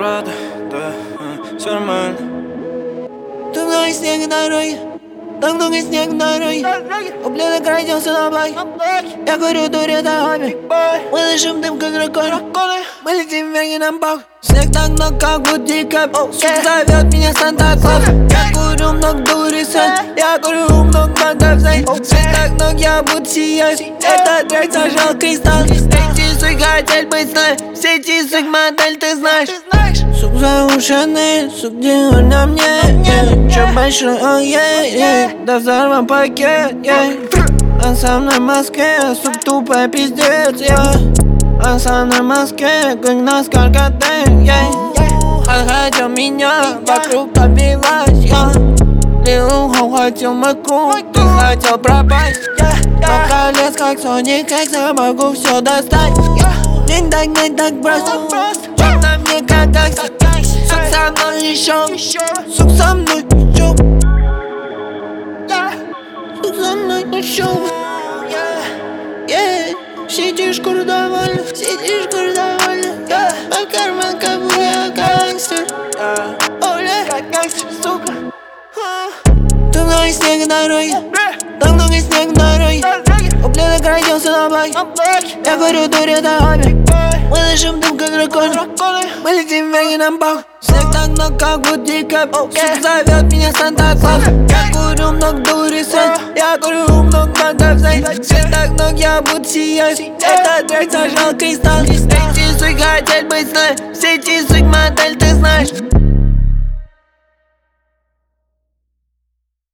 правда, да, все нормально. Там много снега на дороге, там много снега на дороге. Ублюдок родился на блоке. Я курю дурь, это хобби. Мы дышим дым, как драконы. Мы летим вверх и нам бог. Снег так много, как будто сук зовет меня Санта-Клаус. Я курю много дури, я курю много бангов, Свет так много, я буду сиять. Этот трек сожрал кристалл. Эти сук хотел быть с нами. Все эти сук модель ты знаешь. Сук заушенный, сук делай на мне. Чё большой, да взорван пакет, Он со мной в Москве, сук тупо пиздец, Он со мной в Москве, как NASCAR КТ, Он хотел меня, вокруг обвилась, Лил хотел мой круг, ты хотел пропасть, Но колес как Соник, как я могу все достать. Не так просто, чё на мне как такси. Сук со мной еще, сук со мной еще, сук со мной еще. Сидишь кур довольно, а карман как будто я гангстер. Как гангстер, сука. Там много снега на дороге, там много снега на дороге. Ублюдок родился на блоке. Я курю дурь, это хобби. Мы дышим дым, как драконы. Мы летим вверх и нам бог. Снег так много, как будто сук зовет меня Санта-Клаус. Я курю много дури, я курю много бангов, Свет так много, я буду сиять. Этот трек сожрал кристалл. Эти сук хотел быть с нами. Все эти сук модель ты знаешь.